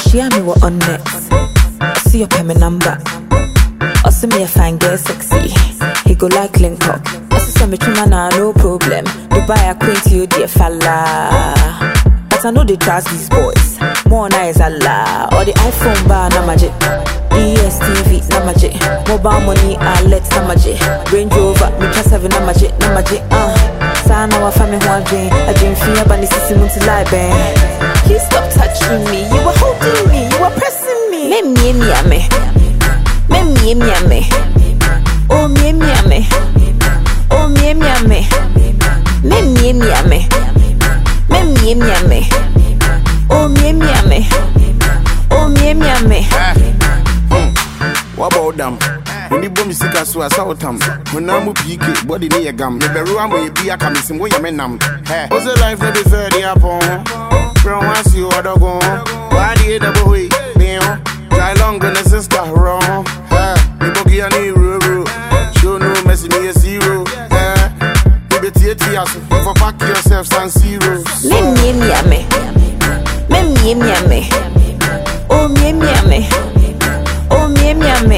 She had me what on next. I see your payment number. I see me a fine girl sexy. He go like link up. I see some man no problem. Dubai acquaint you dear fella. But I know they trust these boys. More nice Allah. Or the iPhone bar na magic. DSTV na magic. Mobile money let na magic. Range Rover me trust 7 na magic na magic. Sana wa family one dream. I dream fear but this is munti lie bang. Please stop touching me. You were holding me. You were pressing me. Me. Oh me. Oh me. Me. What about them? When you bomb sick as well as out them. When I'm PK, body near gum. The Beruam will be a commission where you men. Was a life that is very upon. From once you are go. Why the double way? Die long than a sister wrong. You boogie and you show no messy me a zero. You be tears for pack yourself and zero. Me. Oh me. Oh me.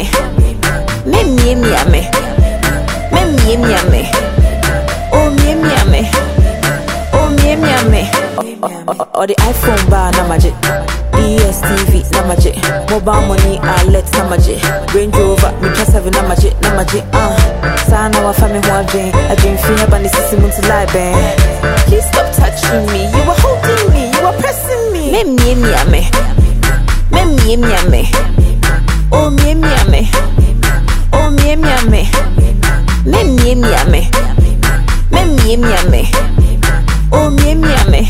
Or the iPhone bar na magic. DSTV na magic. Mobile money let na magic. Range Rover me trust 7 na magic na magic. Sana wa family one dream. I dream fear but this is munti lie bang. Please stop touching me. You were holding me. You were pressing me. Me. Oh me. Oh me. Oh me.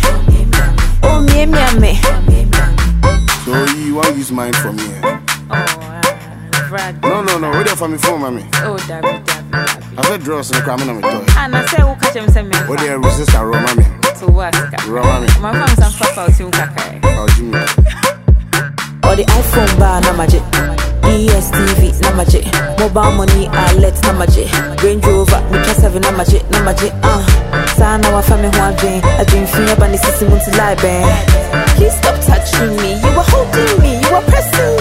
So you want to use mine from here? Brad. No. Wait there for me phone, mommy. Oh, David. I said draws and come on my toy. And I say, who catch him say me? What they resist our mommy? To what? Mommy. My fam's and papa out in Kakai. Oh, Jimmy. Or the iPhone bar na magic. DSTV na magic. Mobile money let na magic. Range Rover me trust 7 na magic na magic. Sana wa family one dream. I dream fear but this is munti lie bang. Please stop touching me. You were holding me. You were pressing me.